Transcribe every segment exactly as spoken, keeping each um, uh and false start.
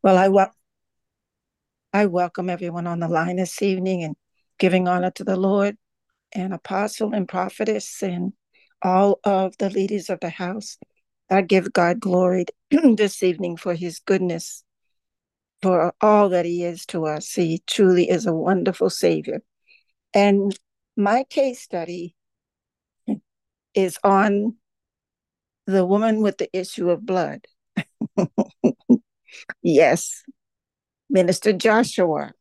Well, I wel- I welcome everyone on the line this evening and giving honor to the Lord and apostle and prophetess and all of the leaders of the house. I give God glory this evening for his goodness, for all that he is to us. He truly is a wonderful Savior. And my case study is on the woman with the issue of blood. Yes, Minister Joshua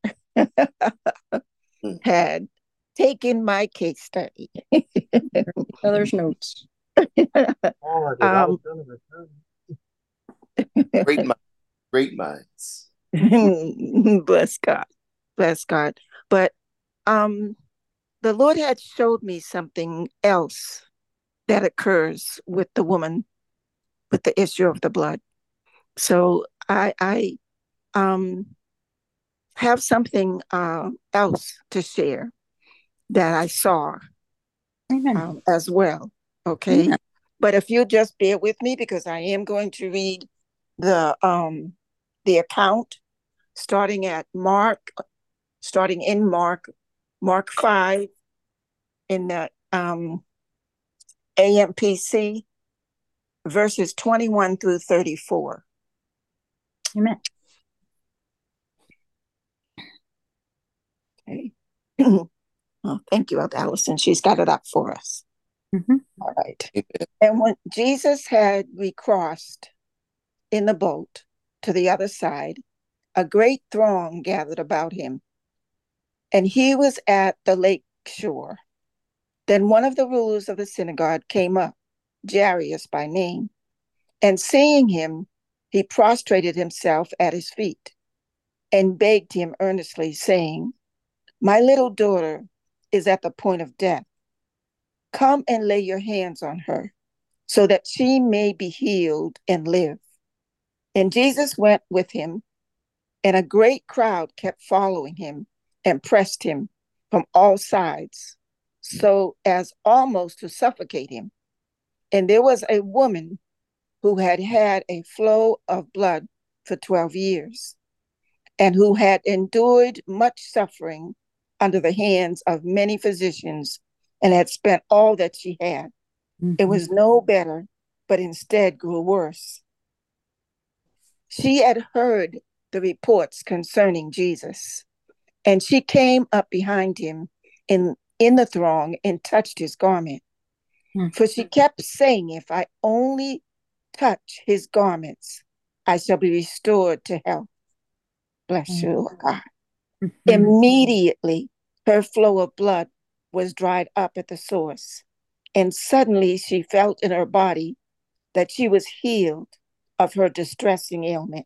had taken my case study. Other's notes. um, Great minds, great minds. bless God, bless God. But um, the Lord had showed me something else that occurs with the woman with the issue of the blood. So I, I um, have something uh, else to share that I saw Amen. um, as well. Okay. Amen. But if you just bear with me, because I am going to read the um, the account starting at Mark, starting in Mark, Mark five in the um, A M P C, verses twenty-one through thirty-four. Amen. Okay. Oh, thank you, Elder Allison. She's got it up for us. Mm-hmm. All right. Amen. And when Jesus had recrossed in the boat to the other side, a great throng gathered about him, and he was at the lake shore. Then one of the rulers of the synagogue came up, Jairus by name, and seeing him, he prostrated himself at his feet and begged him earnestly, saying, "My little daughter is at the point of death. Come and lay your hands on her, so that she may be healed and live." And Jesus went with him, and a great crowd kept following him and pressed him from all sides, so as almost to suffocate him. And there was a woman who had had a flow of blood for twelve years, and who had endured much suffering under the hands of many physicians, and had spent all that she had. Mm-hmm. It was no better, but instead grew worse. She had heard the reports concerning Jesus, and she came up behind him in, in the throng and touched his garment. Mm-hmm. For she kept saying, "If I only touch his garments, I shall be restored to health." Bless you, Lord God. Mm-hmm. Immediately, her flow of blood was dried up at the source, and suddenly she felt in her body that she was healed of her distressing ailment.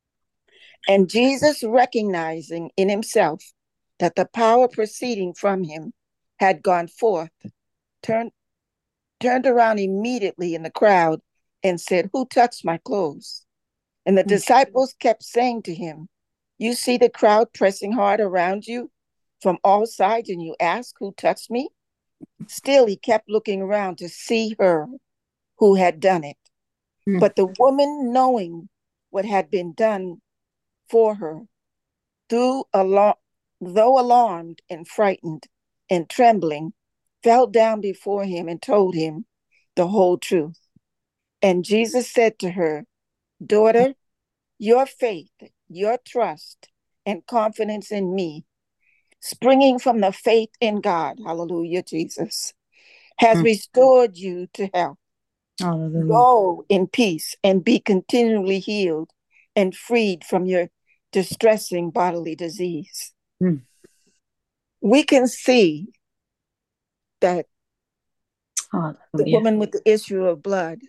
And Jesus, recognizing in himself that the power proceeding from him had gone forth, turned, turned around immediately in the crowd and said, "Who touched my clothes?" And the Mm-hmm. disciples kept saying to him, "You see the crowd pressing hard around you from all sides, and you ask, 'Who touched me?'" Still, he kept looking around to see her who had done it. Mm-hmm. But the woman, knowing what had been done for her, through alar- though alarmed and frightened and trembling, fell down before him and told him the whole truth. And Jesus said to her, "Daughter, your faith, your trust, and confidence in me, springing from the faith in God, hallelujah, Jesus, has restored you to health. Hallelujah. Go in peace and be continually healed and freed from your distressing bodily disease." Mm. We can see that the Hallelujah. woman with the issue of blood,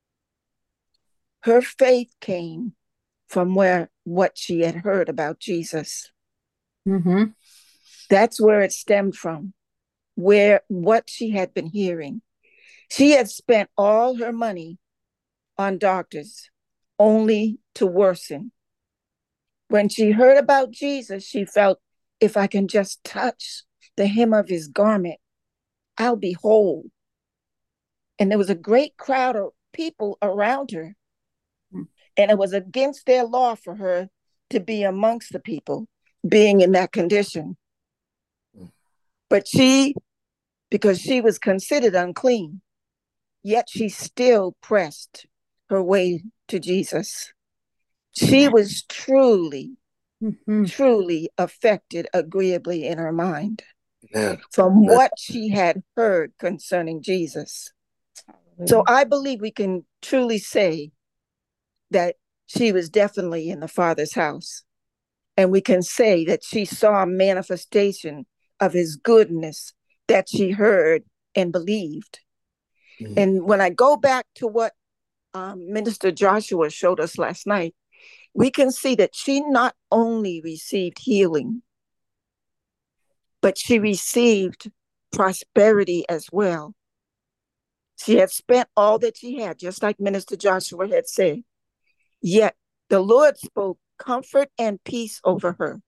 her faith came from where what she had heard about Jesus. Mm-hmm. That's where it stemmed from, where what she had been hearing. She had spent all her money on doctors only to worsen. When she heard about Jesus, she felt, "If I can just touch the hem of his garment, I'll be whole." And there was a great crowd of people around her, Mm. and it was against their law for her to be amongst the people, being in that condition. But she, because she was considered unclean, yet she still pressed her way to Jesus. She was truly, mm-hmm. truly affected agreeably in her mind yeah. from yeah. what she had heard concerning Jesus. So I believe we can truly say that she was definitely in the Father's house. And we can say that she saw a manifestation of his goodness that she heard and believed. Mm-hmm. And when I go back to what um, Minister Joshua showed us last night, we can see that she not only received healing, but she received prosperity as well. She had spent all that she had, just like Minister Joshua had said. Yet the Lord spoke comfort and peace over her,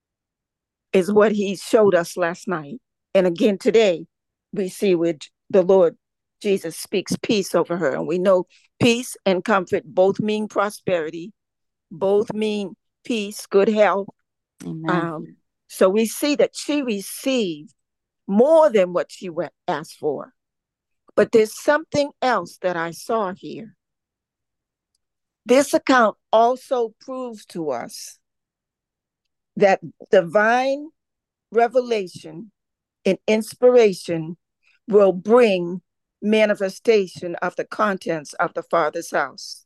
is what he showed us last night. And again today, we see where the Lord Jesus speaks peace over her. And we know peace and comfort both mean prosperity, both mean peace, good health. Um, so we see that she received more than what she went asked for. But there's something else that I saw here. This account also proves to us that divine revelation and inspiration will bring manifestation of the contents of the Father's house.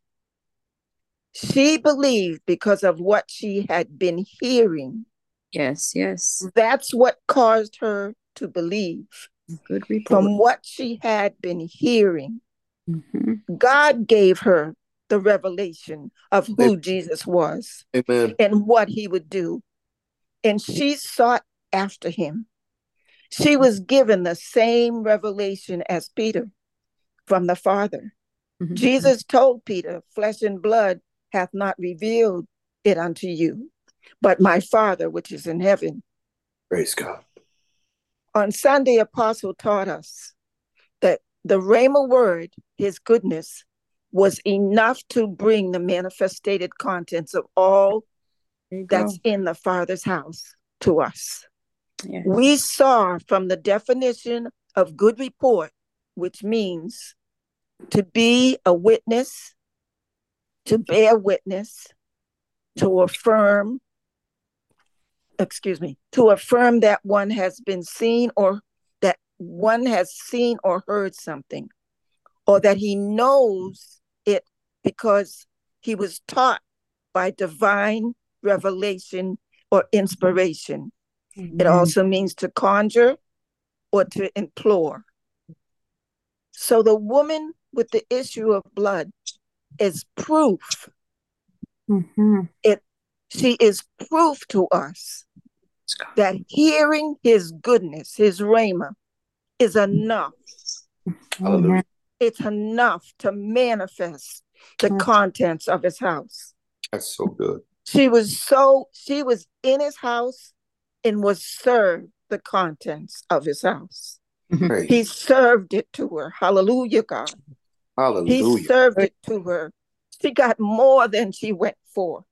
She believed because of what she had been hearing. Yes, yes. That's what caused her to believe. Good report. From what she had been hearing, mm-hmm. God gave her the revelation of who Amen. Jesus was. Amen. And what he would do. And she sought after him. She was given the same revelation as Peter from the Father. Mm-hmm. Jesus told Peter, flesh and blood hath not revealed it unto you, but my Father which is in heaven. Praise God. On Sunday, Apostle taught us that the Rhema word, his goodness, was enough to bring the manifested contents of all that's go. in the Father's house to us. Yes. We saw from the definition of good report, which means to be a witness, to bear witness, to affirm, excuse me, to affirm that one has been seen or that one has seen or heard something, or that he knows it because he was taught by divine revelation or inspiration. Mm-hmm. It also means to conjure or to implore. So the woman with the issue of blood is proof. Mm-hmm. It, she is proof to us that hearing his goodness, his rhema, is enough. Hallelujah. It's enough to manifest the contents of his house. That's so good. She was so, she was in his house and was served the contents of his house. Praise. He served it to her. Hallelujah, God. Hallelujah. He served it to her. She got more than she went for.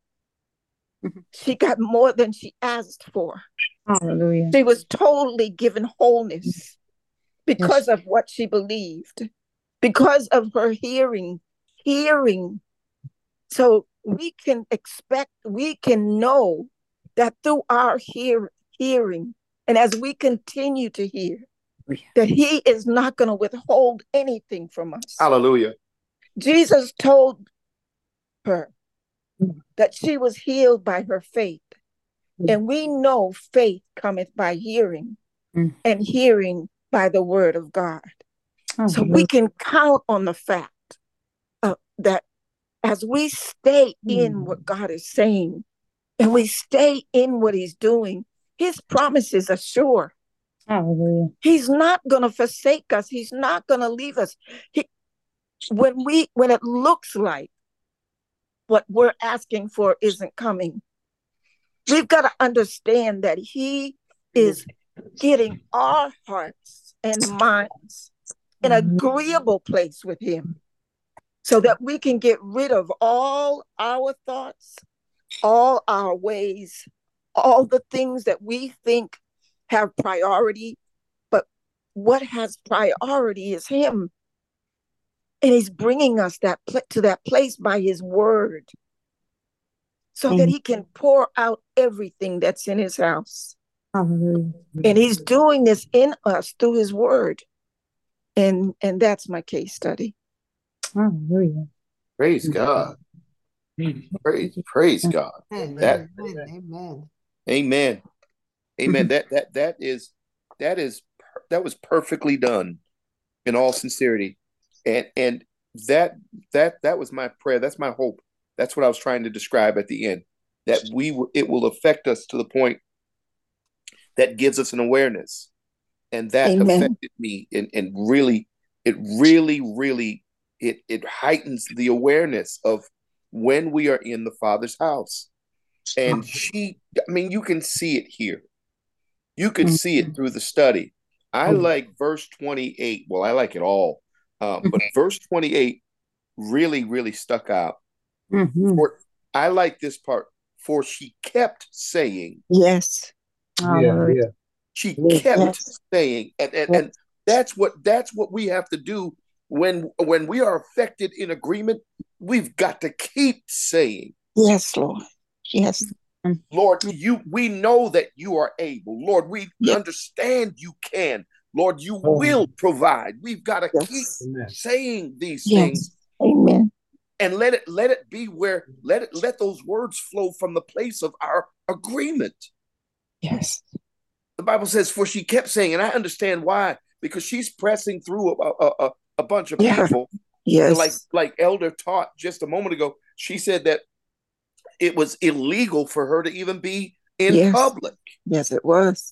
She got more than she asked for. Hallelujah. She was totally given wholeness because yes. of what she believed, because of her hearing, hearing. So we can expect, we can know that through our hear, hearing, and as we continue to hear, that he is not going to withhold anything from us. Hallelujah. Jesus told her that she was healed by her faith. And we know faith cometh by hearing, mm. and hearing by the word of God. Oh, so we can count on the fact uh, that as we stay mm. in what God is saying, and we stay in what he's doing, his promises are sure. Hallelujah. He's not going to forsake us. He's not going to leave us. He, when we, when it looks like what we're asking for isn't coming, we've got to understand that he is getting our hearts and minds in an agreeable place with him so that we can get rid of all our thoughts, all our ways, all the things that we think have priority, but what has priority is him. And he's bringing us that pl- to that place by his word so that he can pour out everything that's in his house. Hallelujah. And he's doing this in us through his word. And and that's my case study. Hallelujah. Praise God. Praise, praise God. Amen. That, Amen. amen. Amen. That that that is that is that was perfectly done in all sincerity. And and that that that was my prayer. That's my hope. That's what I was trying to describe at the end. That we will, it will affect us to the point that gives us an awareness. And that Amen. affected me, and, and really, it really, really, it it heightens the awareness of when we are in the Father's house. And she, I mean, you can see it here. You could see it through the study. I like verse twenty-eight. Well, I like it all. Um, but verse twenty-eight really, really stuck out. Mm-hmm. For, I like this part. For she kept saying, Yes. Yeah, yeah. she Yes. kept Yes. saying, and, and, Yes. and that's what that's what we have to do when when we are affected in agreement. We've got to keep saying, Yes, Lord. Yes. Lord, you we know that you are able. Lord, we Yes. understand you can. Lord, you Oh, will provide. We've got to keep Yes. amen. saying these Yes. things, Amen. and let it let it be where let it let those words flow from the place of our agreement. Yes. The Bible says, for she kept saying, and I understand why, because she's pressing through a, a, a, a bunch of Yeah. people. Yes. Like like Elder taught just a moment ago, she said that it was illegal for her to even be in Yes. public. Yes, it was.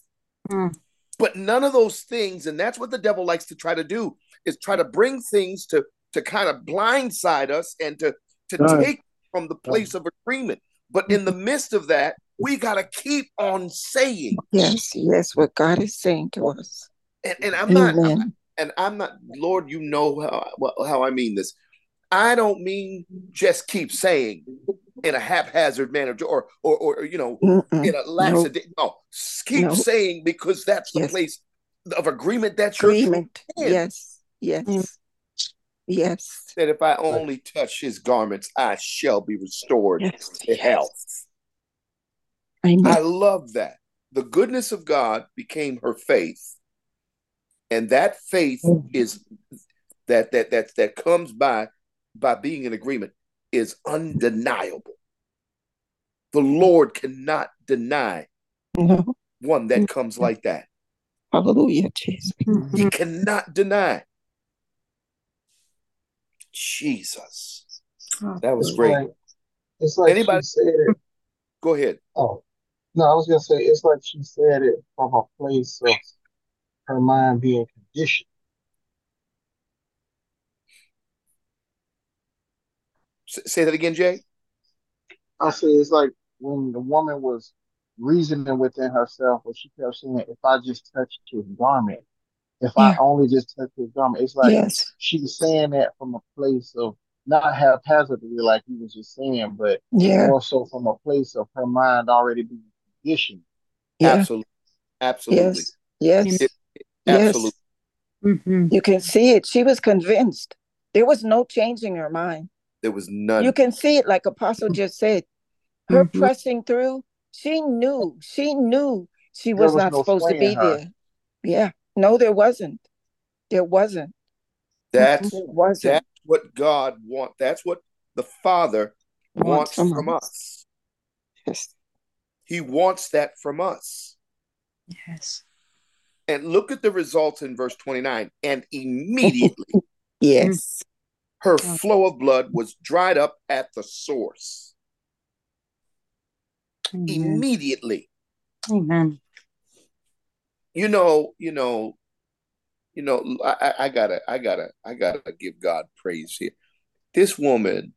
But none of those things, and that's what the devil likes to try to do, is try to bring things to to kind of blindside us and to to Right. take from the place of agreement. But in the midst of that, we got to keep on saying. Yes. Yes. What God is saying to us. And, and I'm not, I'm, Amen. and I'm not, Lord, you know how how I mean this. I don't mean just keep saying in a haphazard manner, or or or you know, Mm-mm. in a No. laxity. No, keep No. saying, because that's the Yes. place of agreement that you're truly Agreement. in. Yes. Yes. Yes. That if I only touch his garments, I shall be restored Yes. to Yes. health. Amen. I love that. The goodness of God became her faith, and that faith is that that that that comes by by being in agreement is undeniable. The Lord cannot deny No. one that comes like that. Hallelujah, Jesus. He cannot deny. Jesus. That was It's great. like it's like Anybody? she said it. Go ahead. Oh no, I was gonna say it's like she said it from a place of her mind being conditioned. S- say that again, Jay. I say it's like when the woman was reasoning within herself, when she kept saying, "If I just touch his garment, if I Yeah. only just touch his garment," it's like Yes. she's saying that from a place of not haphazardly, like you was just saying, but Yeah. more so from a place of her mind already being conditioned. Yeah. Absolutely. Absolutely. Yes. Yes. It, Yes. absolutely. Mm-hmm. You can see it. She was convinced. There was no changing her mind. There was You none. can see it, like Apostle just said. Her Mhm. pressing through, she knew, she knew she There was was not no supposed to swaying be her. there. Yeah. No, there wasn't. There wasn't. That's There wasn't. that's what God wants. That's what the Father Wants wants from from us. us. Yes. He wants that from us. Yes. And look at the results in verse twenty-nine. And immediately Yes. her flow of blood was dried up at the source. Amen. Immediately. Amen. You know, you know, you know, I, I gotta, I gotta, I gotta give God praise here. This woman,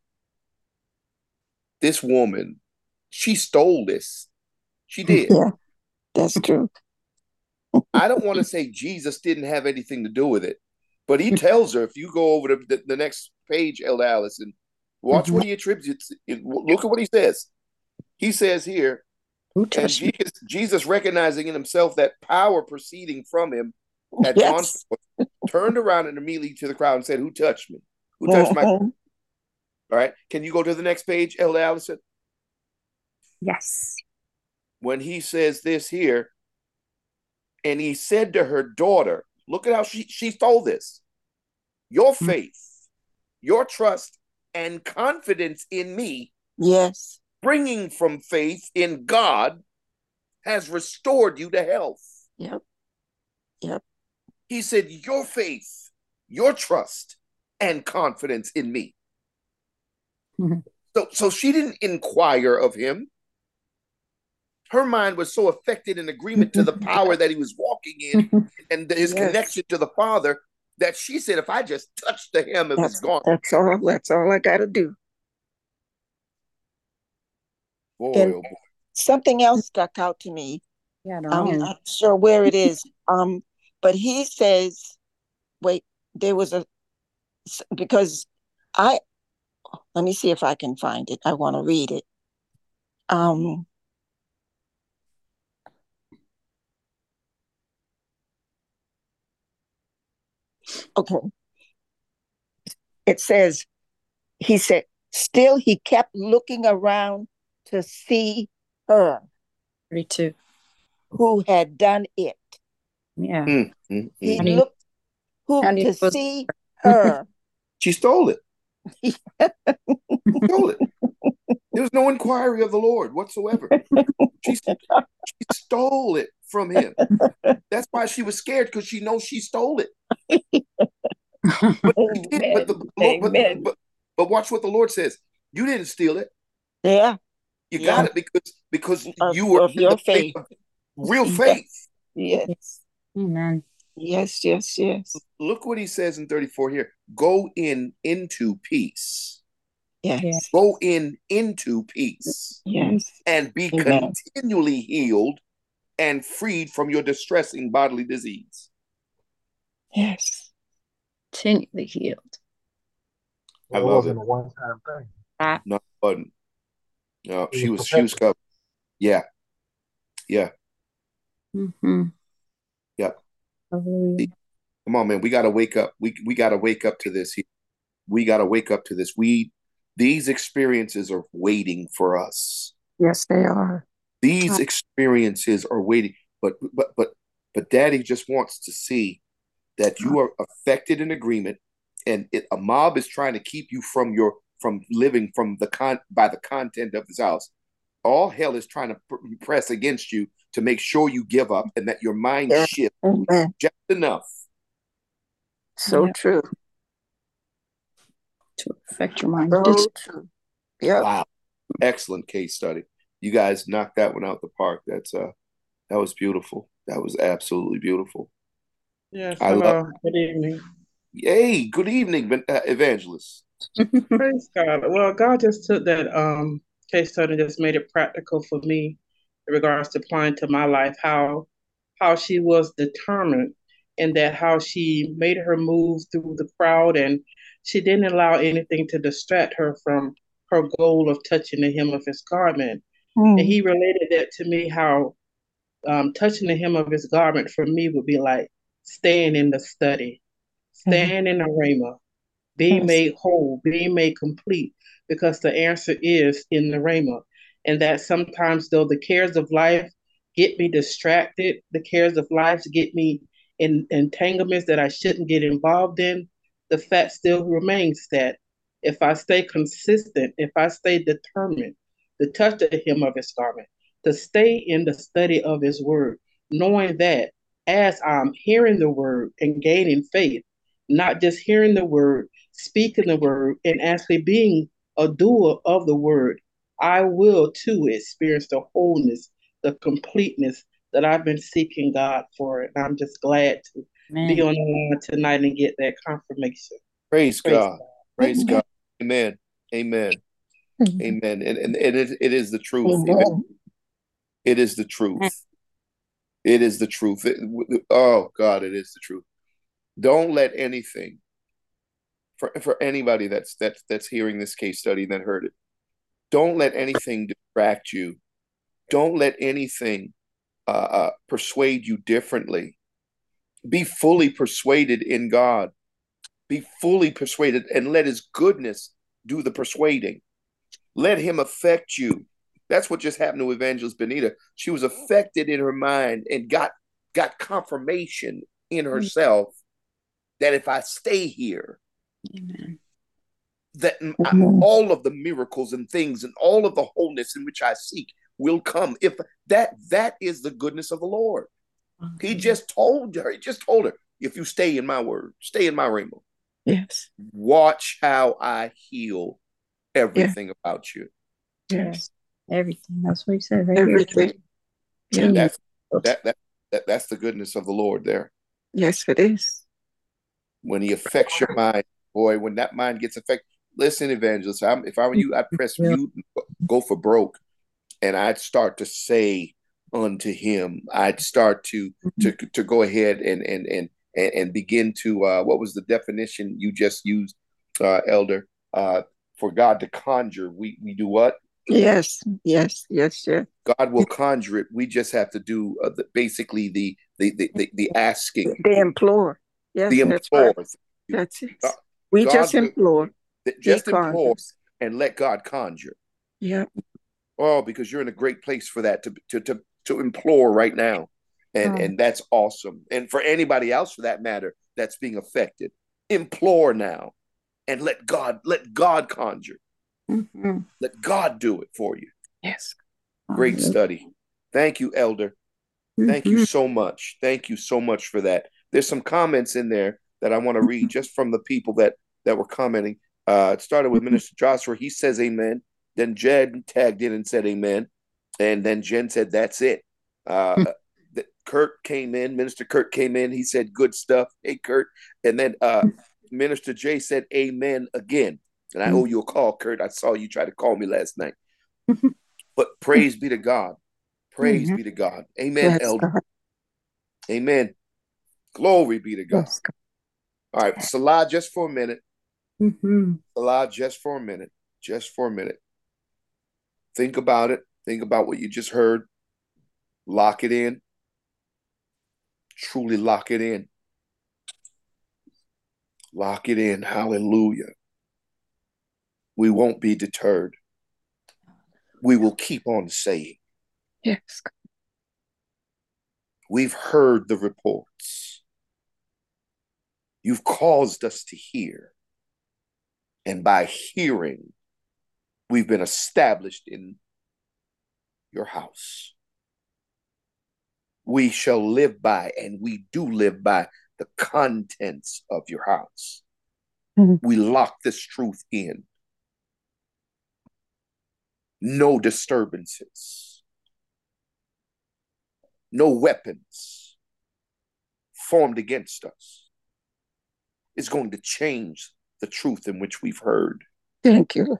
this woman, she stole this. She did. Yeah, that's true. I don't want to say Jesus didn't have anything to do with it, but he tells her, if you go over to the, the next page, Elder Allison, watch Mhm. what he attributes. Look at what he says. He says here, Who and touched me? Jesus, Jesus recognizing in himself that power proceeding from him had gone Yes. forth, turned around and immediately to the crowd and said, who touched me? Who touched my? Mhm. All right. Can you go to the next page, Elder Allison? Yes. When he says this here, and he said to her daughter, look at how she, she stole this. Your Mm. faith, your trust, and confidence in me, Yes. bringing from faith in God, has restored you to health. Yep. Yep. He said, your faith, your trust, and confidence in me. Mhm. So, so she didn't inquire of him. Her mind was so affected in agreement to the power that he was walking in and his Yes. connection to the Father that she said, if I just touch the hem of his That's garment, that's all. That's all I got to do. boy, And oh boy. something else stuck out to me. Yeah, the I'm ring. not sure where it is. Um, but he says, "Wait, there was a because I let me see if I can find it. I want to read it. Um, okay. It says he said still he kept looking around to see her thirty-two. who had done it. Yeah. Mm, mm, He How mm. do you, looked how who do you to suppose? see her. She stole it. Stole it. There was no inquiry of the Lord whatsoever. She, she stole it from him. That's why she was scared, because she knows she stole it. But again, but the Amen. Lord, but, Amen. but but watch what the Lord says. You didn't steal it. Yeah. You got Yeah. it because because Of, you were of in the your place faith. of real Yes. faith. Yes. Amen. Yes. Yes. Yes. Look what he says in thirty-four here. Go in into peace. Yeah. Yes. Go in into peace Yes. and be Amen. continually healed and freed from your distressing bodily disease. Yes. Continually healed. I It love it. wasn't a one time thing. Ah. No, button. No, It she was was she was perpetual. covered. Yeah, yeah, Mm-hmm. yeah. Hallelujah. Come on, man. We gotta wake up. We we gotta wake up to this. We gotta wake up to this. We these experiences are waiting for us. Yes, they are. These experiences are waiting. But but but but Daddy just wants to see that you are affected in agreement, and it, a mob is trying to keep you from your from living from the con by the content of his house. All hell is trying to pr- press against you to make sure you give up and that your mind Yeah. shifts Amen. just enough. So Yeah. true. To affect your mind. Did So true. Yep. Wow, excellent case study. You guys knocked that one out the park. That's uh, that was beautiful. That was absolutely beautiful. Yes, I love. hello. Good evening. Hey, good evening, uh, Evangelist. Praise God. Well, God just took that um case study and just made it practical for me in regards to applying to my life, how how she was determined and that how she made her move through the crowd and she didn't allow anything to distract her from her goal of touching the hem of his garment. And Mm. he related that to me how um, touching the hem of his garment for me would be like staying in the study, Mhm. staying in the rhema, being Yes. made whole, being made complete, because the answer is in the rhema. And that sometimes, though, the cares of life get me distracted, the cares of life get me in entanglements that I shouldn't get involved in, the fact still remains that if I stay consistent, if I stay determined to touch the hem of his garment, to stay in the study of his word, knowing that as I'm hearing the word and gaining faith, not just hearing the word, speaking the word, and actually being a doer of the word, I will too experience the wholeness, the completeness that I've been seeking God for. And I'm just glad to be Man. on the line tonight and get that confirmation. Praise Praise God. God. Praise Amen. God. Amen. Amen. Mhm. Amen. And, and, and it, it is the truth. Even Amen. it is the truth. It is the truth. It- oh God, it is the truth. Don't let anything for, for anybody that's that's that's hearing this case study that heard it. Don't let anything distract you. Don't let anything uh, uh, persuade you differently. Be fully persuaded in God. Be fully persuaded and let his goodness do the persuading. Let him affect you. That's what just happened to Evangelist Benita. She was affected in her mind and got got confirmation in herself that if I stay here, Amen. that I, Amen. all of the miracles and things and all of the wholeness in which I seek will come. If that that is the goodness of the Lord. He just told her, he just told her, if you stay in my word, stay in my rainbow, Yes. watch how I heal Yes. everything about you. Yes. Everything. That's what he said right Everything. here. And Yeah. that's that, that that that's the goodness of the Lord there. Yes, it is. When he affects your mind, boy, when that mind gets affected, listen, evangelist, I'm, if I were you, I'd press Yeah. mute, go for broke, and I'd start to say unto him, I'd start to to to go ahead and and and and, and begin to uh, what was the definition you just used, uh, Elder? Uh, for God to conjure, we we do what? Yes. Yes. Yes. Yes. God will conjure it. We just have to do uh, the, basically the the, the the the asking, They implore. Yes, the that's right. implore. That's it. God, We just God will implore. He just implore conjures. and let God conjure. Yeah. Oh, because you're in a great place for that to to to to implore right now, and Oh. and that's awesome. And for anybody else, for that matter, that's being affected, implore now, and let God let God conjure. Mhm. Let God do it for you. Yes. Great study. Thank you, Elder. Thank you Mhm. so much. Thank you so much for that. There's some comments in there that I want to read just from the people that that were commenting. Uh, it started with Minister Joshua. He says amen. Then Jen tagged in and said amen. And then Jen said, that's it. Uh, the, Kurt came in. Minister Kurt came in. He said, good stuff. Hey, Kurt. And then uh, Minister Jay said amen again. And I owe you a call, Kurt. I saw you try to call me last night. But praise be to God. Praise Mhm. be to God. Amen, Yes, Elder. God. Amen. Glory be to God. Yes, God. All right, Salah, just for a minute. Mhm. Salah, just for a minute. Just for a minute. Think about it. Think about what you just heard. Lock it in. Truly lock it in. Lock it in. Hallelujah. We won't be deterred. We will keep on saying. Yes, God. We've heard the reports. You've caused us to hear. And by hearing, we've been established in your house. We shall live by, and we do live by, the contents of your house. Mhm. We lock this truth in. No disturbances. No weapons formed against us is going to change the truth in which we've heard. Thank you.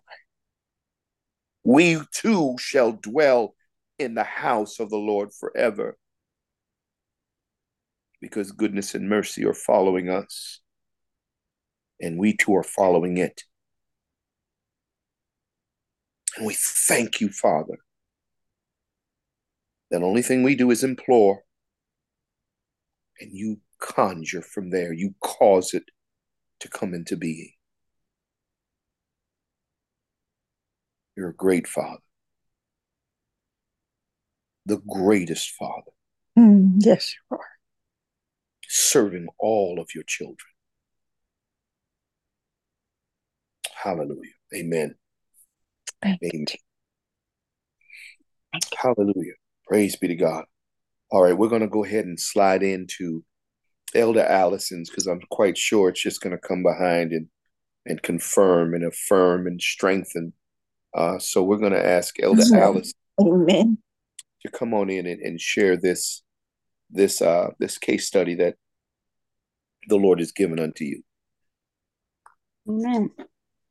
We too shall dwell in the house of the Lord forever, because goodness and mercy are following us, and we too are following it. And we thank you, Father. The only thing we do is implore, and you conjure from there. You cause it to come into being. You're a great Father. The greatest Father. Mm, yes, you are. Serving all of your children. Hallelujah. Amen. Thank Amen. you. Hallelujah. Praise be to God. All right, we're going to go ahead and slide into Elder Allison's, because I'm quite sure it's just going to come behind and, and confirm and affirm and strengthen. Uh, so we're going to ask Elder Amen. Allison Amen. to come on in and, and share this this uh, this case study that the Lord has given unto you. Amen.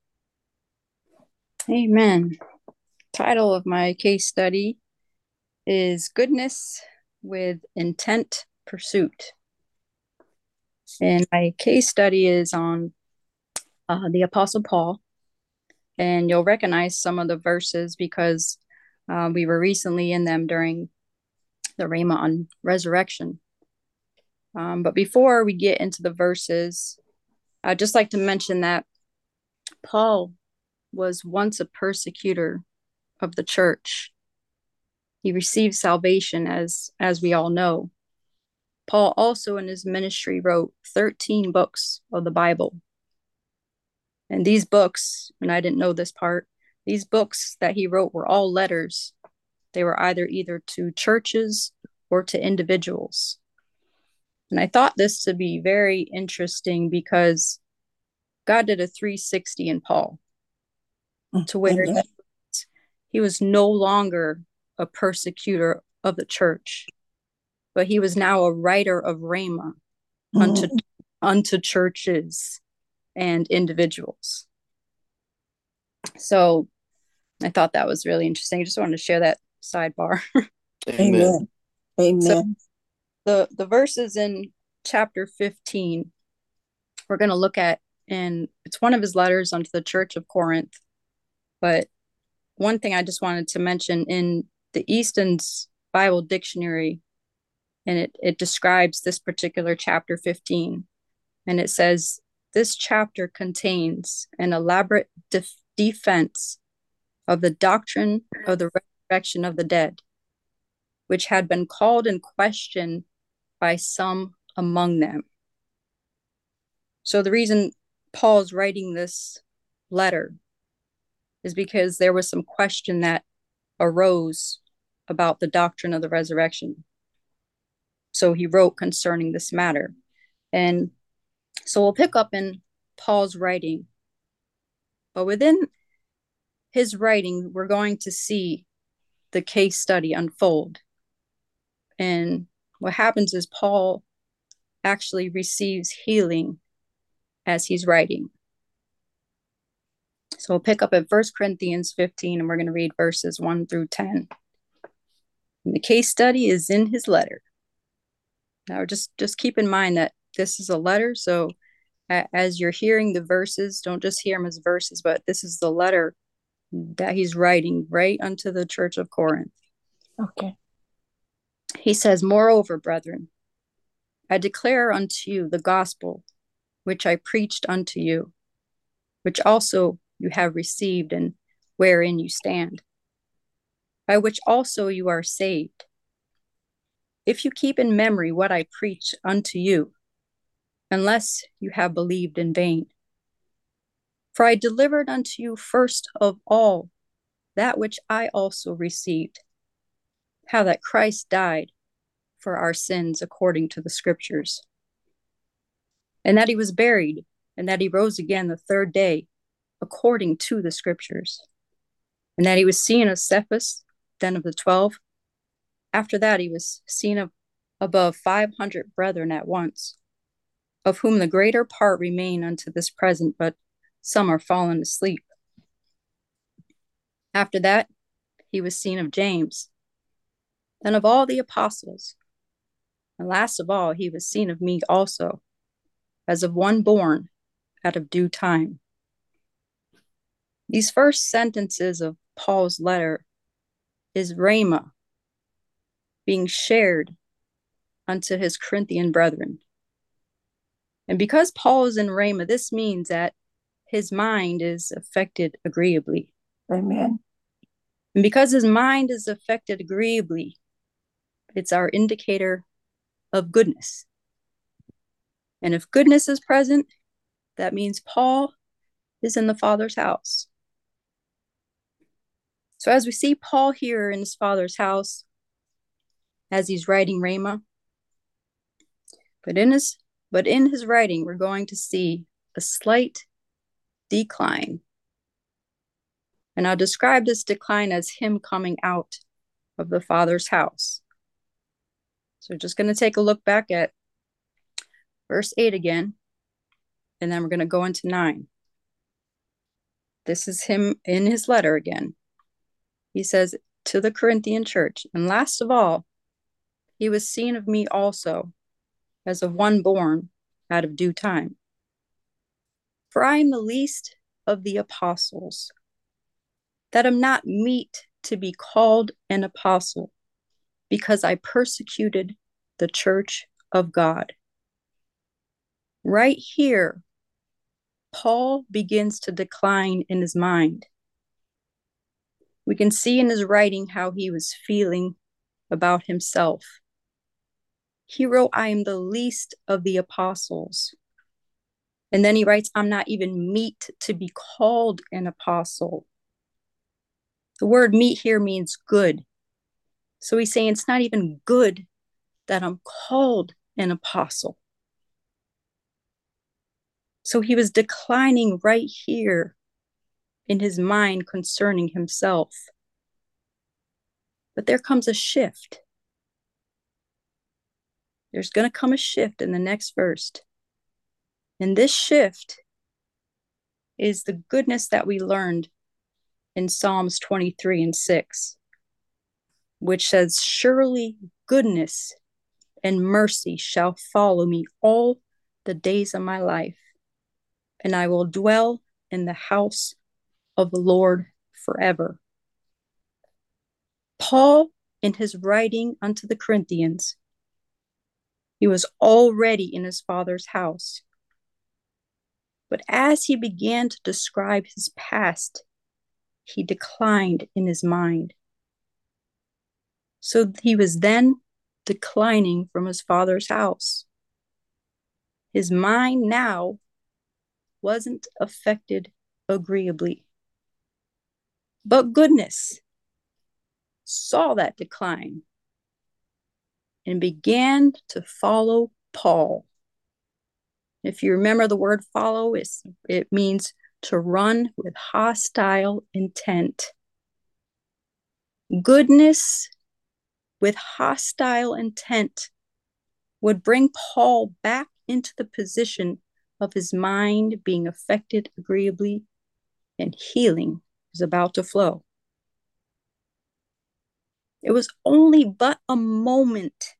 Amen. Title of my case study is Goodness with Intent Pursuit. And my case study is on uh, the Apostle Paul. And you'll recognize some of the verses because uh, we were recently in them during the Rhema on resurrection. Um, but before we get into the verses, I'd just like to mention that Paul was once a persecutor of the church. He received salvation, as as we all know. Paul also in his ministry wrote thirteen books of the Bible. And these books, and I didn't know this part, these books that he wrote were all letters. They were either either to churches or to individuals. And I thought this to be very interesting because God did a three sixty in Paul to where Amen. he, he was no longer a persecutor of the church, but he was now a writer of Rhema unto, Mhm. unto churches and individuals. So I thought that was really interesting. I just wanted to share that sidebar. Amen. Amen. Amen. So the, the verses in chapter fifteen, we're going to look at, and it's one of his letters unto the church of Corinth. But one thing I just wanted to mention in the Easton's Bible Dictionary, and it, it describes this particular chapter fifteen. And it says, this chapter contains an elaborate def- defense of the doctrine of the resurrection of the dead, which had been called in question by some among them. So the reason Paul's writing this letter is because there was some question that arose about the doctrine of the resurrection. So he wrote concerning this matter. And so we'll pick up in Paul's writing. But within his writing, we're going to see the case study unfold. And what happens is Paul actually receives healing as he's writing. So we'll pick up at First Corinthians fifteen, and we're going to read verses one through ten. And the case study is in his letter. Now, just, just keep in mind that this is a letter, so as you're hearing the verses, don't just hear them as verses, but this is the letter that he's writing right unto the church of Corinth. Okay. He says, moreover, brethren, I declare unto you the gospel which I preached unto you, which also you have received, and wherein you stand, by which also you are saved, if you keep in memory what I preached unto you, unless you have believed in vain. For I delivered unto you first of all that which I also received, how that Christ died for our sins according to the scriptures, and that he was buried, and that he rose again the third day according to the scriptures, and that he was seen of Cephas, then of the twelve. After that he was seen of above five hundred brethren at once, of whom the greater part remain unto this present, but some are fallen asleep. After that he was seen of James, then of all the apostles. And last of all, he was seen of me also, as of one born out of due time. These first sentences of Paul's letter is Rhema being shared unto his Corinthian brethren. And because Paul is in Rhema, this means that his mind is affected agreeably. Amen. And because his mind is affected agreeably, it's our indicator of goodness. And if goodness is present, that means Paul is in the Father's house. So as we see Paul here in his Father's house, as he's writing Rhema, but in his but in his writing, we're going to see a slight decline. And I'll describe this decline as him coming out of the Father's house. So we're just going to take a look back at verse eight again, and then we're going to go into nine. This is him in his letter again. He says to the Corinthian church, and last of all, he was seen of me also, as of one born out of due time. For I am the least of the apostles, that I'm not meet to be called an apostle, because I persecuted the church of God. Right here, Paul begins to decline in his mind. We can see in his writing how he was feeling about himself. He wrote, I am the least of the apostles. And then he writes, I'm not even meet to be called an apostle. The word meet here means good. So he's saying it's not even good that I'm called an apostle. So he was declining right here in his mind concerning himself. But there comes a shift. There's going to come a shift in the next verse. And this shift is the goodness that we learned in Psalms twenty-three and six, which says, surely goodness and mercy shall follow me all the days of my life, and I will dwell in the house of the Lord forever. Paul, in his writing unto the Corinthians, he was already in his Father's house. But as he began to describe his past, he declined in his mind. So he was then declining from his Father's house. His mind now wasn't affected agreeably. But goodness saw that decline and began to follow Paul. If you remember the word follow, it's, it means to run with hostile intent. Goodness with hostile intent would bring Paul back into the position of his mind being affected agreeably, and healing was about to flow. It was only but a moment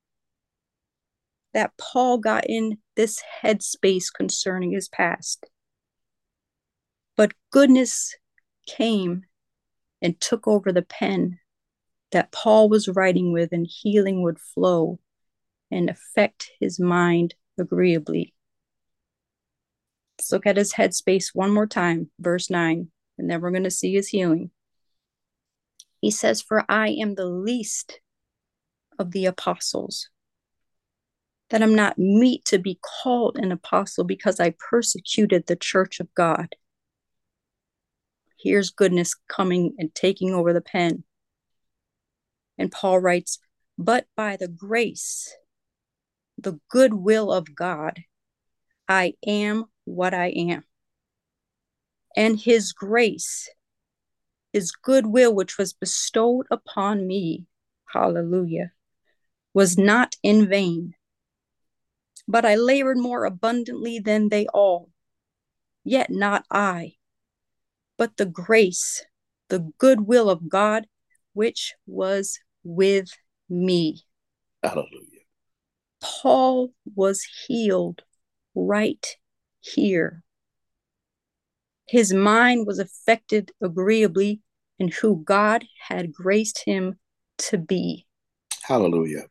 that Paul got in this headspace concerning his past. But goodness came and took over the pen that Paul was writing with, and healing would flow and affect his mind agreeably. Let's look at his headspace one more time, verse nine, and then we're going to see his healing. He says, for I am the least of the apostles, that I'm not meet to be called an apostle, because I persecuted the church of God. Here's goodness coming and taking over the pen. And Paul writes, but by the grace, the goodwill of God, I am what I am. And his grace, his goodwill, which was bestowed upon me, hallelujah, was not in vain. But I labored more abundantly than they all. Yet not I, but the grace, the goodwill of God, which was with me. Hallelujah. Paul was healed right here. His mind was affected agreeably in who God had graced him to be. Hallelujah.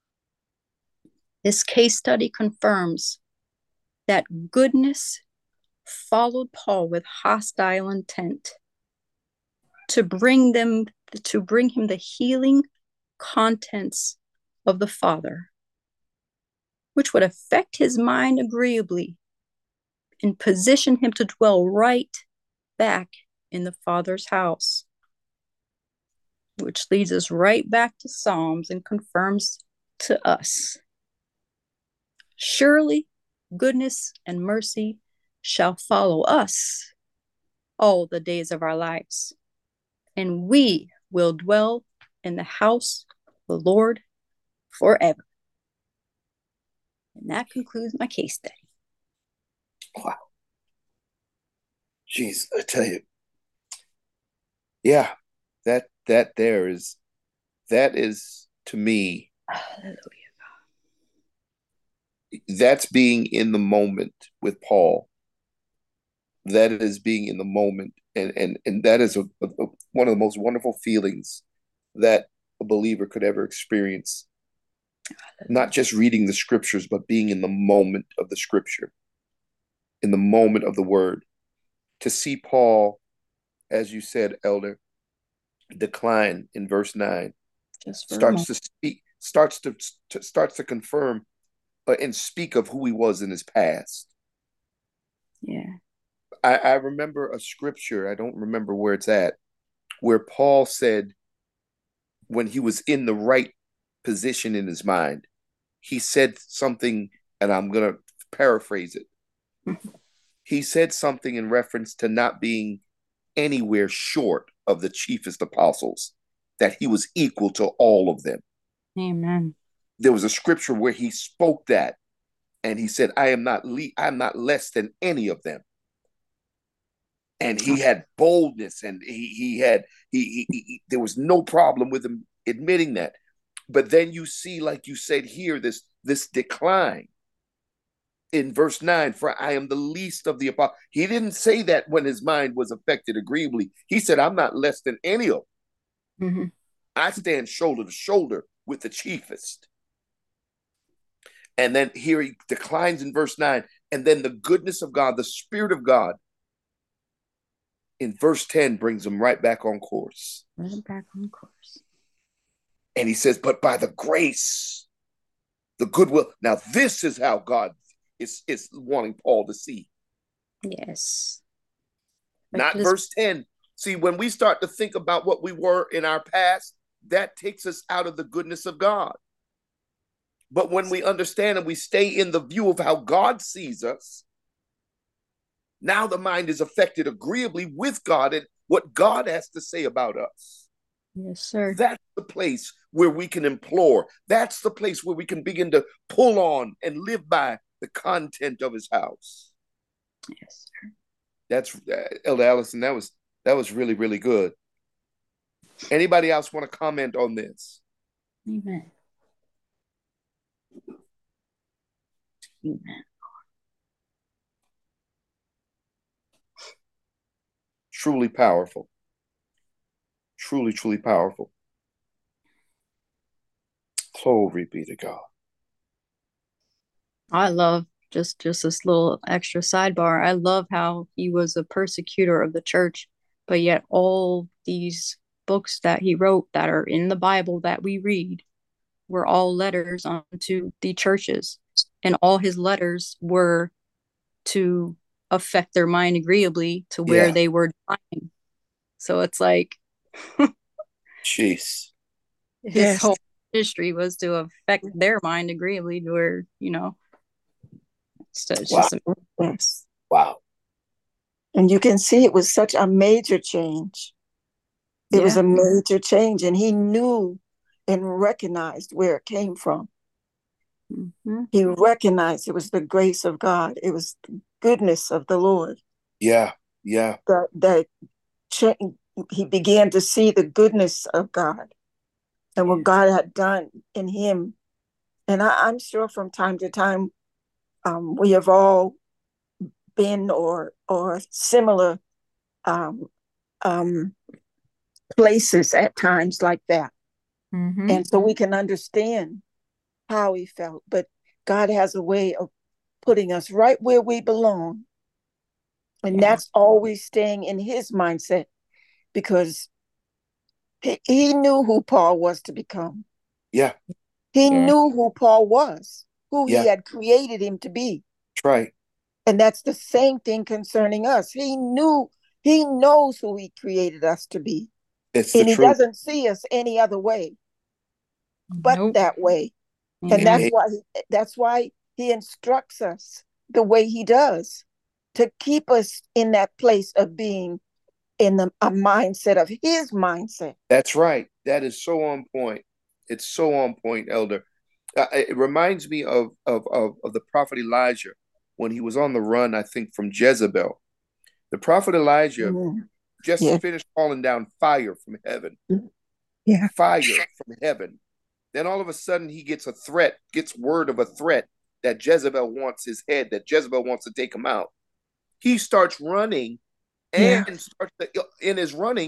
This case study confirms that goodness followed Paul with hostile intent to bring them to bring him the healing contents of the Father, which would affect his mind agreeably and position him to dwell right back in the Father's house, which leads us right back to Psalms and confirms to us, surely goodness and mercy shall follow us all the days of our lives, and we will dwell in the house of the Lord forever. And that concludes my case study. Wow. Jeez, I tell you. Yeah, that that there is that is to me. Hallelujah. That's being in the moment with Paul. That is being in the moment, and and and that is a, a, one of the most wonderful feelings that a believer could ever experience. Not just reading the scriptures, but being in the moment of the scripture, in the moment of the word. To see Paul, as you said, Elder, decline in verse nine, starts to speak, starts to, to starts to confirm uh, and speak of who he was in his past. Yeah. I, I remember a scripture, I don't remember where it's at, where Paul said, when he was in the right position in his mind, he said something, and I'm going to paraphrase it. He said something in reference to not being anywhere short of the chiefest apostles, that he was equal to all of them. Amen. There was a scripture where he spoke that, and he said, I am not le- I'm not less than any of them. And he had boldness, and he he had he, he, he there was no problem with him admitting that. But then you see, like you said here, this this decline in verse nine, for I am the least of the apostles. He didn't say that when his mind was affected agreeably. He said, I'm not less than any of them. Mm-hmm. I stand shoulder to shoulder with the chiefest. And then here he declines in verse nine. And then the goodness of God, the Spirit of God, in verse ten brings him right back on course. Right back on course. And he says, but by the grace, the goodwill. Now, this is how God is, is wanting Paul to see. Yes. Not verse ten. See, when we start to think about what we were in our past, that takes us out of the goodness of God. But when we understand and we stay in the view of how God sees us, now the mind is affected agreeably with God and what God has to say about us. Yes, sir. That's the place where we can implore. That's the place where we can begin to pull on and live by the content of his house. Yes, sir. That's uh, Elder Allison. That was that was really, really good. Anybody else want to comment on this? Amen. Amen. Truly powerful. Truly, truly powerful. Glory be to God. I love just just this little extra sidebar. I love how he was a persecutor of the church, but yet all these books that he wrote that are in the Bible that we read were all letters onto the churches, and all his letters were to affect their mind agreeably to where Yeah. they were dying. So it's like Jeez. his Yes. whole history was to affect their mind agreeably to where, you know, it's, it's Wow. just a, Yes. Wow. And you can see it was such a major change. It yeah. was a major change, and he knew and recognized where it came from. Mm-hmm. He recognized it was the grace of God. It was the goodness of the Lord. Yeah. Yeah. That that cha- he began to see the goodness of God and what God had done in him. And I, I'm sure from time to time, um, we have all been or or similar um, um, places at times like that. Mm-hmm. And so we can understand how he felt. But God has a way of putting us right where we belong. And Yeah. that's always staying in his mindset, because he, he knew who Paul was to become. Yeah. He Yeah. knew who Paul was, who Yeah. he had created him to be. That's right. And that's the same thing concerning us. He knew, he knows who he created us to be. It's the And he truth. doesn't see us any other way but Nope. that way. And Amen. that's why he, that's why he instructs us the way he does, to keep us in that place of being in the, a mindset of his mindset. That's right. That is so on point. It's so on point, Elder. Uh, it reminds me of, of of of the prophet Elijah when he was on the run, I think, from Jezebel. The prophet Elijah Mm. just Yeah. finished calling down fire from heaven. Yeah. Fire from heaven. Then all of a sudden he gets a threat, gets word of a threat that Jezebel wants his head, that Jezebel wants to take him out. He starts running, and Yeah. starts to, in his running,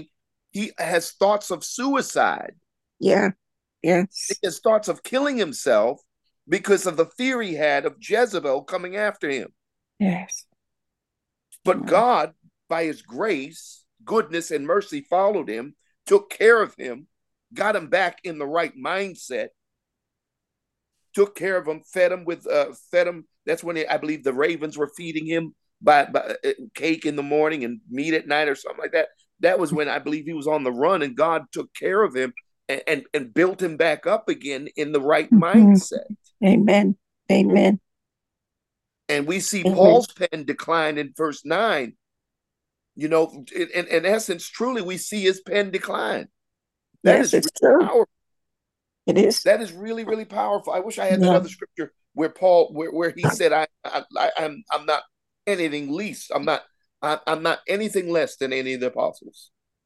He has thoughts of suicide. Yeah. Yes. He has thoughts of killing himself because of the fear he had of Jezebel coming after him. Yes. But God, by his grace, goodness, and mercy followed him, took care of him, got him back in the right mindset, took care of him, fed him with, uh, fed him. That's when he, I believe the ravens were feeding him by, by uh, cake in the morning and meat at night or something like that. That was when I believe he was on the run, and God took care of him and, and, and built him back up again in the right Mm-hmm. mindset. Amen. Amen. And we see Amen. Paul's pen decline in verse nine. You know, in, in, in essence, truly, we see his pen decline. That Yes, is it's really true. powerful. It is. That is really, really powerful. I wish I had Yeah. that other scripture where Paul, where, where he said, I, I, I, I'm, I'm not anything least. I'm not, I, I'm not anything less than any of the apostles.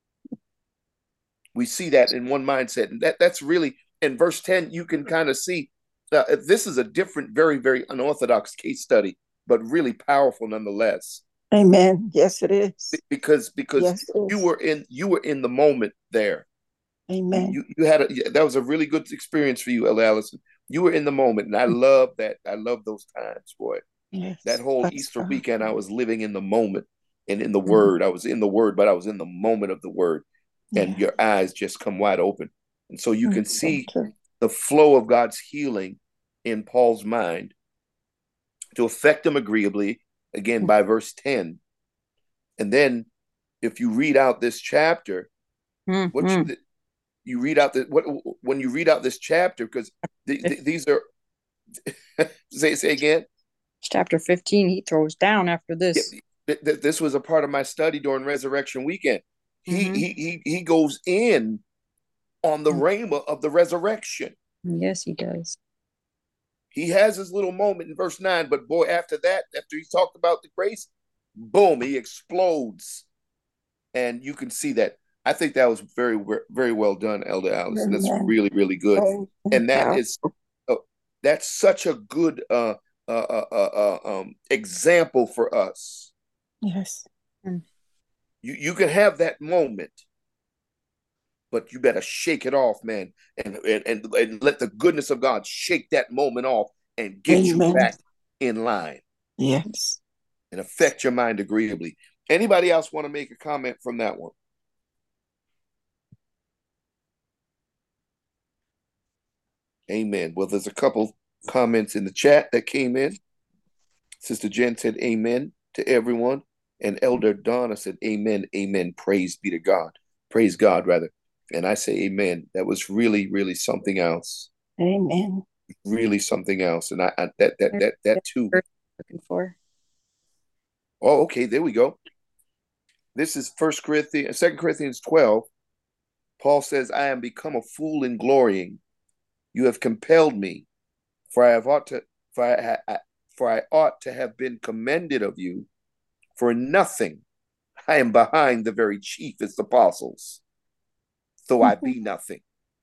We see that in one mindset, and that that's really in verse ten. You can kind of see uh, this is a different, very, very unorthodox case study, but really powerful nonetheless. Amen. Yes, it is. Because because Yes, it you is. were in you were in the moment there. Amen. You you had a that was a really good experience for you, Elder Allison. You were in the moment, and I love that. I love those times, boy. Yes. That whole That's Easter right. weekend, I was living in the moment and in the Mhm. Word. I was in the Word, but I was in the moment of the Word, and Yeah. your eyes just come wide open, and so you can That's so see true. the flow of God's healing in Paul's mind to affect him agreeably. Again, by verse ten, and then if you read out this chapter, what Mm-hmm. you, you read out that what when you read out this chapter, because the, the, these are say say again. Chapter fifteen, he throws down after Yeah, this. th- th- this was a part of my study during Resurrection Weekend. He Mm-hmm. he he he goes in on the rhema of the resurrection. Yes, he does. He has his little moment in verse nine, but boy, after that, after he talked about the grace, boom, he explodes, and you can see that. I think that was very very well done, Elder Allison. That's Amen. really really good, Oh, and that wow. is uh, that's such a good uh, uh, uh, uh, uh, um, example for us. Yes. Mm. You you can have that moment, but you better shake it off, man, and and and, and let the goodness of God shake that moment off and get you Amen. back in line Yes. and affect your mind agreeably. Anybody else want to make a comment from that one? Amen. Well, there's a couple comments in the chat that came in. Sister Jen said amen to everyone. And Elder Donna said amen, amen. Praise be to God. Praise God, rather. And I say amen. That was really, really something else. Amen. Really something else. And I, I that that that that too. Looking for. Oh, okay, there we go. This is First Corinthians, Second Corinthians twelve. Paul says, I am become a fool in glorying. You have compelled me, for I have ought to for I, I for I ought to have been commended of you. For nothing I am behind the very chiefest apostles, though I be nothing.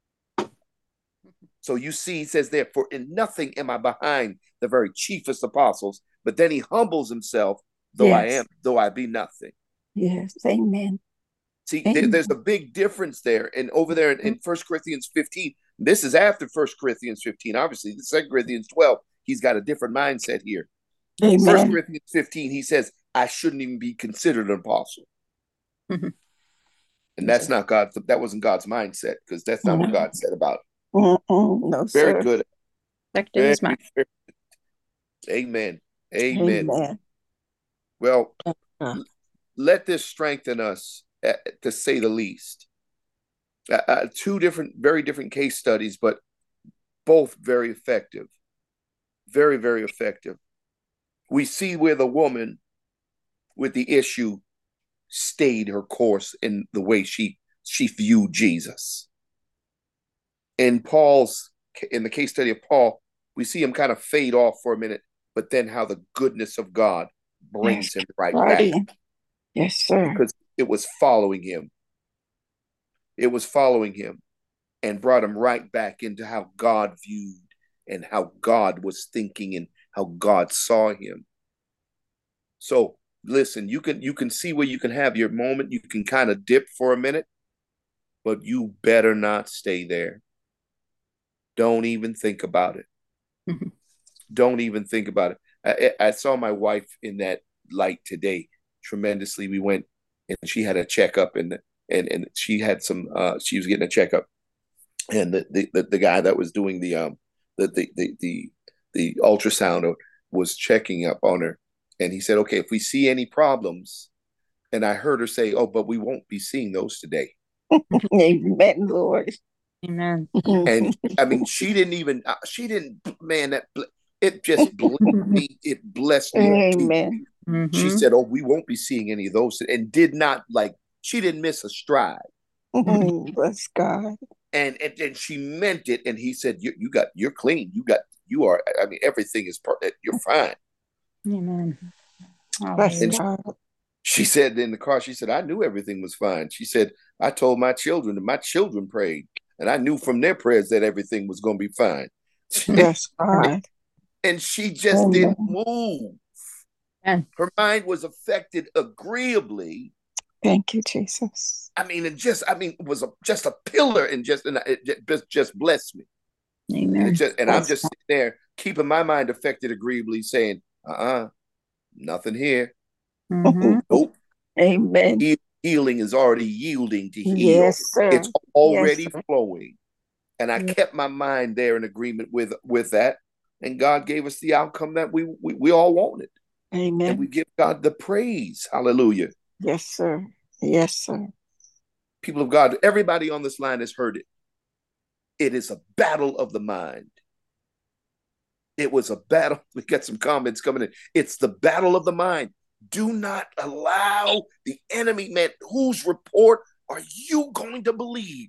So you see, he says there, for in nothing am I behind the very chiefest apostles, but then he humbles himself, though yes. I am, though I be nothing. Yes, amen. See, there, there's a big difference there. And over there in, in First Corinthians fifteen, this is after First Corinthians fifteen, obviously, the Second Corinthians twelve, he's got a different mindset here. Amen. First Corinthians fifteen, he says, I shouldn't even be considered an apostle. Mm-hmm. And that's not God. That wasn't God's mindset, because that's not mm-hmm. what God said about it. Mm-mm, no, very sir. good. Very, very, very, amen. Amen. Amen. Well, uh-huh. let this strengthen us, uh, to say the least. Uh, uh, two different, very different case studies, but both very effective. Very, very effective. We see where the woman with the issue stayed her course in the way she she viewed Jesus. In Paul's, in the case study of Paul, we see him kind of fade off for a minute, but then how the goodness of God brings yes, him right buddy. back. Yes, sir. Because it was following him. It was following him and brought him right back into how God viewed and how God was thinking and how God saw him. So listen, you can you can see where you can have your moment. You can kind of dip for a minute, but you better not stay there. Don't even think about it. Mm-hmm. Don't even think about it. I, I saw my wife in that light today tremendously. We went and she had a checkup, and and and she had some. Uh, she was getting a checkup, and the the, the, the guy that was doing the um the the the the, the ultrasound was checking up on her, and he said, "Okay, if we see any problems," and I heard her say, "Oh, but we won't be seeing those today." Amen, Lord. Amen. And I mean, she didn't even, uh, she didn't, man, that it just blessed me. It blessed me. Amen. Mm-hmm. She said, "Oh, we won't be seeing any of those," and did not like, she didn't miss a stride. Bless God. And, and and she meant it. And he said, you, you got, you're clean. You got, you are, I mean, everything is perfect. You're fine. Amen. Bless And God. she said in the car, she said, "I knew everything was fine." She said, "I told my children, and my children prayed, and I knew from their prayers that everything was going to be fine." Bless God. And she just Amen. didn't move. And Her mind was affected agreeably. Thank you, Jesus. I mean, it just, I mean, it was a, just a pillar, and just, and it just, just blessed me. amen. And it just, and Bless I'm just sitting there keeping my mind affected agreeably, saying, "Uh-uh, nothing here. Mm-hmm. Nope." Amen. He, healing is already yielding to heal. Yes, sir. It's already Yes, sir. flowing. And I Yeah. kept my mind there in agreement with with that. And God gave us the outcome that we we, we all wanted. Amen. And we give God the praise. Hallelujah. Yes, sir. Yes, sir. People of God, everybody on this line has heard it. It is a battle of the mind. It was a battle. We got some comments coming in. It's the battle of the mind. Do not allow the enemy, man. Whose report are you going to believe?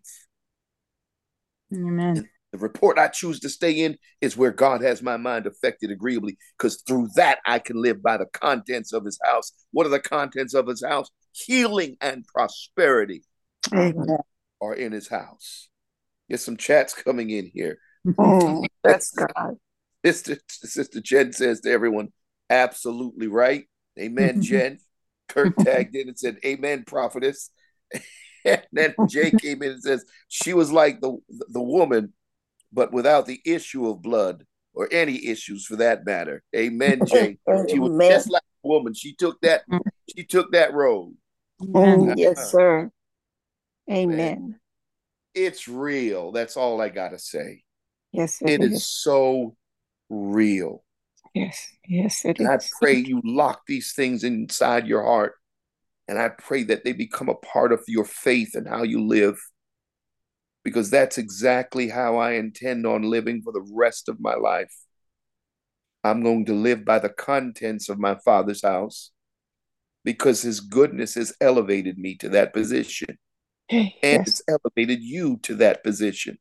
Amen. And the report I choose to stay in is where God has my mind affected agreeably, because through that I can live by the contents of his house. What are the contents of his house? Healing and prosperity Amen. are in his house. Get some chats coming in here. Mm, that's God. Sister, Sister Jen says to everyone, "Absolutely right." Amen, Jen. Kurt tagged in and said, "Amen, prophetess." And then Jay came in and says, "She was like the, the woman, but without the issue of blood or any issues for that matter." Amen, Jay. She was Amen. just like a woman. She took that, she took that road. Mm, Amen. yes, sir. Man, Amen. it's real. That's all I gotta say. Yes, it It is is. so real. Yes, yes, it And I is. pray you lock these things inside your heart. And I pray that they become a part of your faith and how you live, because that's exactly how I intend on living for the rest of my life. I'm going to live by the contents of my Father's house, because his goodness has elevated me to that position, and Yes. it's elevated you to that position.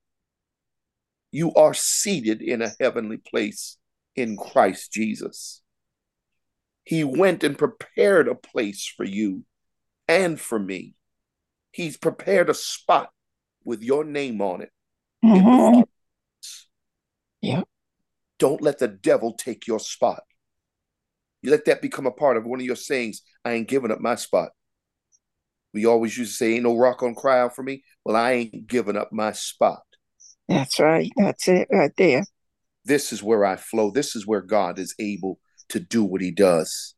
You are seated in a heavenly place in Christ Jesus. He went and prepared a place for you and for me. He's prepared a spot with your name on it in the Mm-hmm. Father's. Yep. Don't let the devil take your spot. You let that become a part of one of your sayings. "I ain't giving up my spot." We always used to say, "Ain't no rock on cry out for me." Well, I ain't giving up my spot. That's right. That's it right there. This is where I flow. This is where God is able to do what he does.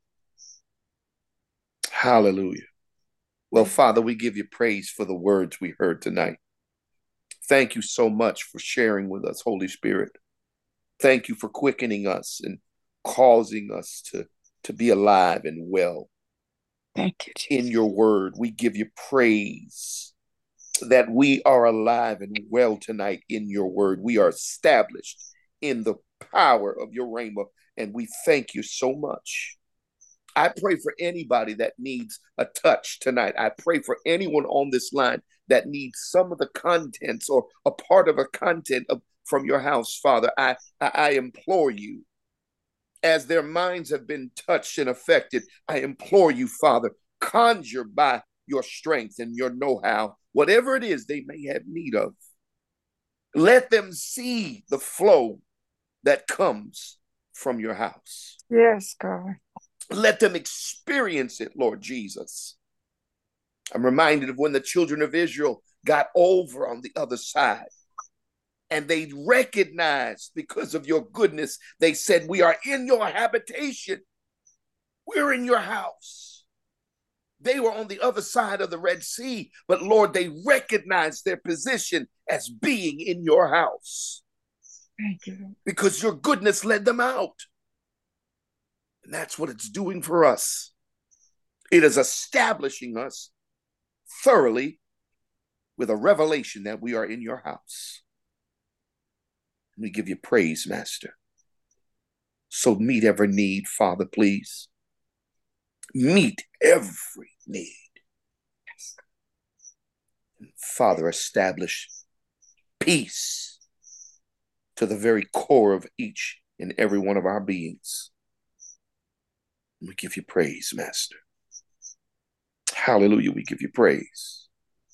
Hallelujah. Well, Father, we give you praise for the words we heard tonight. Thank you so much for sharing with us, Holy Spirit. Thank you for quickening us and causing us to, to be alive and well Thank you, Jesus. in your word. We give you praise that we are alive and well tonight in your word. We are established in the power of your rhema, and we thank you so much. I pray for anybody that needs a touch tonight. I pray for anyone on this line that needs some of the contents or a part of a content of, from your house, Father. I, I, I implore you, as their minds have been touched and affected, I implore you, Father, conjure by your strength and your know-how, whatever it is they may have need of. Let them see the flow that comes from your house. Yes, God. Let them experience it, Lord Jesus. I'm reminded of when the children of Israel got over on the other side. And they recognized, because of your goodness, they said, we are in your habitation. We're in your house. They were on the other side of the Red Sea, but Lord, they recognized their position as being in your house. Thank you. Because your goodness led them out. And that's what it's doing for us. It is establishing us thoroughly with a revelation that we are in your house. We give you praise, Master. So meet every need, Father, please. Meet every need. Father, establish peace to the very core of each and every one of our beings. We give you praise, Master. Hallelujah, we give you praise.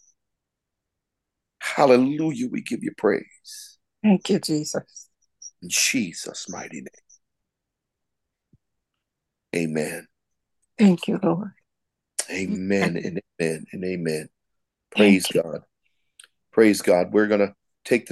Hallelujah, we give you praise. Thank you, Jesus. In Jesus' mighty name. Amen. Thank you, Lord. Amen and amen and amen. Praise God. Praise God. We're going to take the